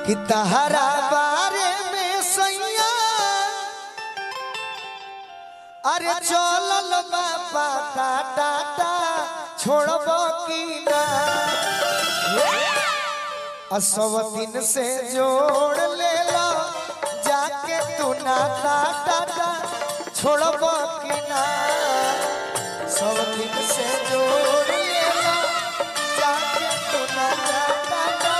कि तहरा बारे में सैया अरे चलल बापा टाटा छोड़बो की ना सब दिन से जोड़ ले लो जाके तू ना टाटा छोड़बो की ना सब दिन से जोड़ ले लो जाके तू ना टाटा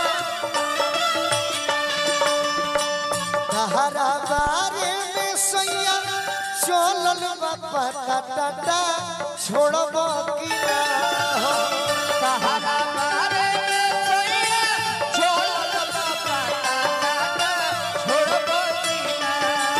तहरा बारे में सैया चलल बापा टाटा छोड़बो की ना तहरा बारे में सैया चलल बापा टाटा छोड़बो की ना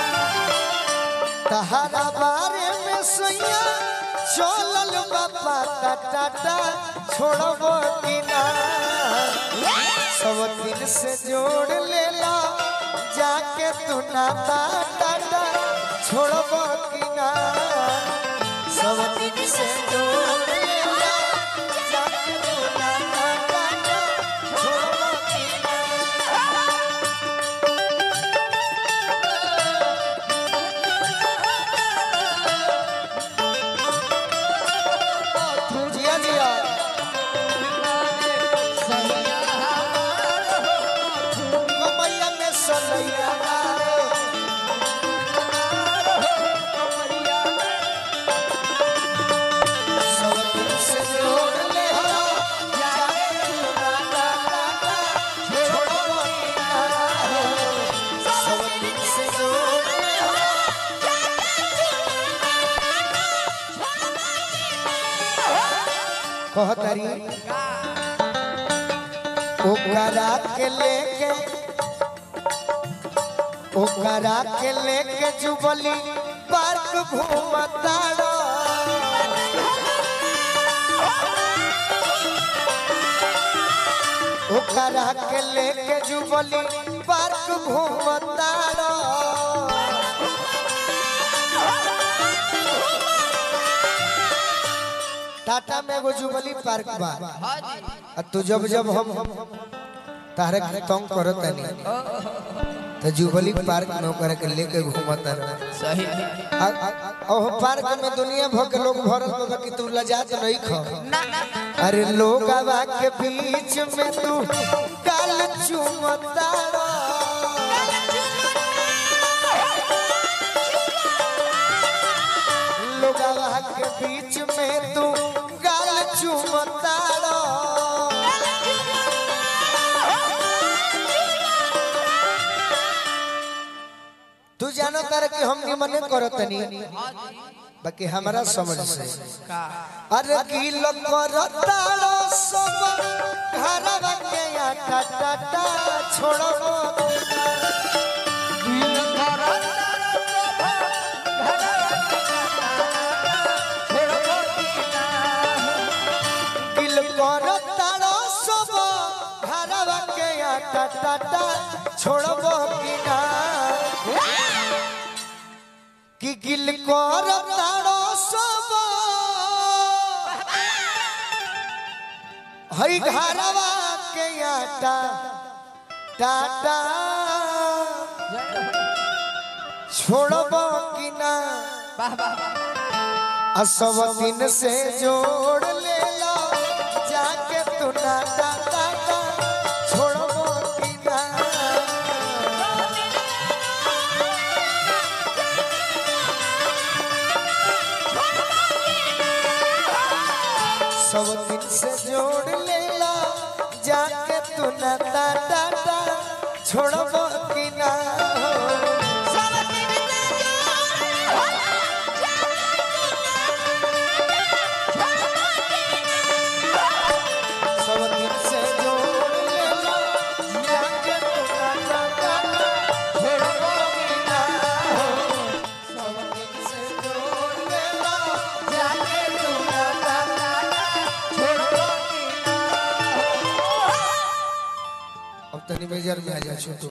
तहरा बारे में सैया चलल बापा टाटा छोड़बो की ना सब दिन से जोड़ ले ला जाके तू ना टाटा छोड़बो की ना सब दिन से जोड़ ले ला जाके तू ना टाटा छोड़बो की ना जिया जिया कमैया में सनैया कहतरी ओकरा के लेके जुबली पार्क घूमताड़ो ओकरा के लेके जुबली पार्क घूमताड़ो टाटा में एगो जुबली पार्क बा तू जब जब हम तारे तंग करत नहीं तो जुबली पार्क में ओकरा के लेके घूमता सही ओह पार्क में दुनिया भर के लोग भरल बा कि तू लजात नहीं ख अरे लोग आवा के बीच में तू काल चुमता लोग आवा के बीच में तू काल चुमता तू जानो तारे कि हम मने करतनी बाकी हमारा समझ से अरे किल करताड़ो सब घरवा के आटा टाटा छोड़बो किल करताड़ो सब घरवा के आटा टाटा छोड़बो की ना कि गिल करताड़ो सब हई घरवा के आटा टाटा छोड़बो की ना सब दिन से जोड़ ले लो जाके तू ना टाटा छोड़बो की ना सब दिन से जोड़ ले ला जाके तू ना टाटा छोड़बो की ना सब दिन से जोड़ ले ला जाके तू ना टाटा छोड़बो की ना सब दिन से जोड़ ले ला जाके तू ना टाटा छोड़बो की ना अब तनी मेजर में आ जा।